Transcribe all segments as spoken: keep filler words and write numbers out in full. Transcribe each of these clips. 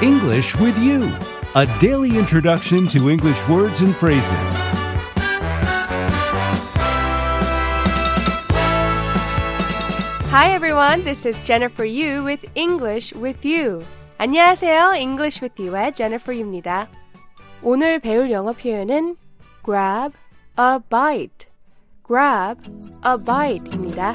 English with You, a daily introduction to English words and phrases. Hi everyone, this is Jennifer Yu with English with You. 안녕하세요, English with You의 Jennifer Yu입니다. 오늘 배울 영어 표현은 grab a bite, grab a bite입니다.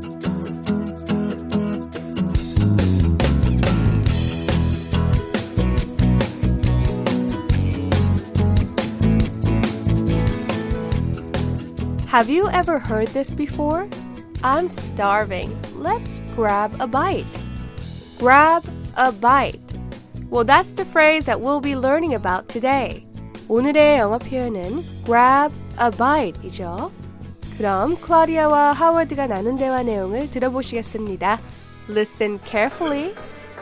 Have you ever heard this before? I'm starving. Let's grab a bite. Grab a bite. Well, that's the phrase that we'll be learning about today. 오늘의 영어 표현은 grab a bite이죠. 그럼 클라우디아와 하워드가 나눈 대화 내용을 들어보시겠습니다. Listen carefully.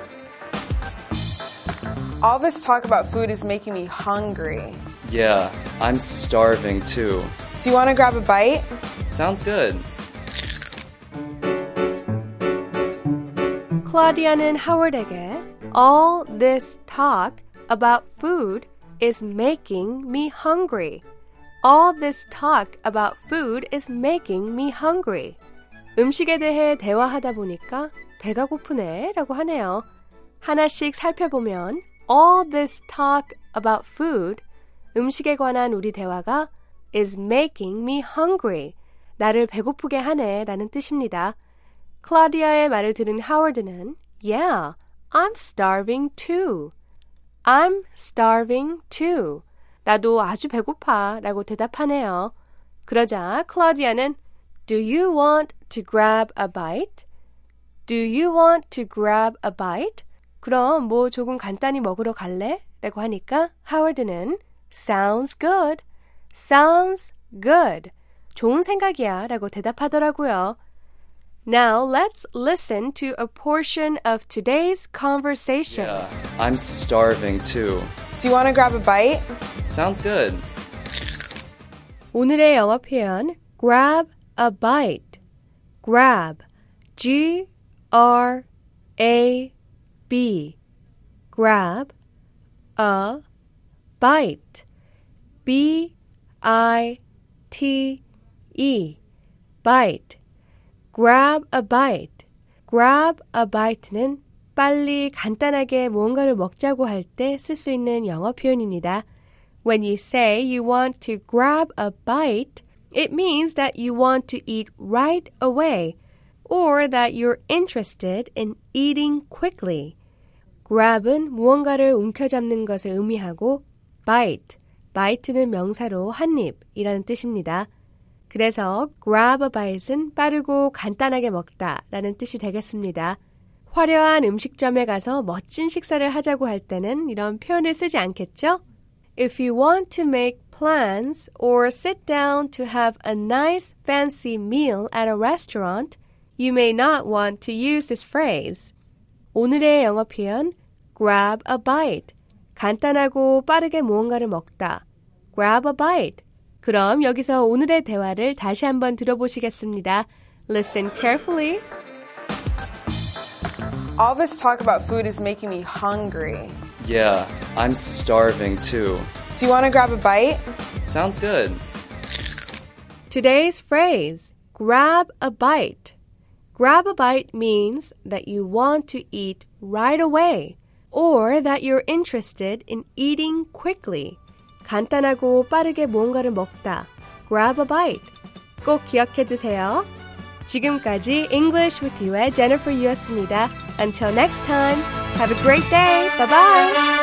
All this talk about food is making me hungry. Yeah, I'm starving too. Do you want to grab a bite? Sounds good. 클라우디아는 하워드에게 All this talk about food is making me hungry. All this talk about food is making me hungry. 음식에 대해 대화하다 보니까 배가 고프네 라고 하네요. 하나씩 살펴보면 All this talk about food, 음식에 관한 우리 대화가 is making me hungry. 나를 배고프게 하네 라는 뜻입니다. 클라우디아의 말을 들은 하워드는 Yeah, I'm starving too. I'm starving too. 나도 아주 배고파 라고 대답하네요. 그러자 클라우디아는 Do you want to grab a bite? Do you want to grab a bite? 그럼 뭐 조금 간단히 먹으러 갈래? 라고 하니까 하워드는 Sounds good. Sounds good. 좋은 생각이야 라고 대답하더라고요. Now let's listen to a portion of today's conversation. Yeah, I'm starving too. Do you want to grab a bite? Sounds good. 오늘의 영어 표현 grab a bite. grab. G R A B. grab a bite. B I T E. bite. grab a bite. grab a bite는 빨리 간단하게 무언가를 먹자고 할 때 쓸 수 있는 영어 표현입니다. When you say you want to grab a bite, it means that you want to eat right away or that you're interested in eating quickly. grab은 무언가를 움켜잡는 것을 의미하고 bite, bite는 명사로 한 입이라는 뜻입니다. 그래서 grab a bite은 빠르고 간단하게 먹다 라는 뜻이 되겠습니다. 화려한 음식점에 가서 멋진 식사를 하자고 할 때는 이런 표현을 쓰지 않겠죠? If you want to make plans or sit down to have a nice fancy meal at a restaurant, you may not want to use this phrase. 오늘의 영어 표현 grab a bite. 간단하고 빠르게 무언가를 먹다. grab a bite. 그럼 여기서 오늘의 대화를 다시 한번 들어보시겠습니다. Listen carefully. All this talk about food is making me hungry. Yeah, I'm starving too. Do you want to grab a bite? Sounds good. Today's phrase, grab a bite. Grab a bite means that you want to eat right away or that you're interested in eating quickly. 간단하고 빠르게 무언가를 먹다. Grab a bite. 꼭 기억해 두세요. 지금까지 English with You의 Jennifer Yu였습니다. Until next time, have a great day. Bye-bye.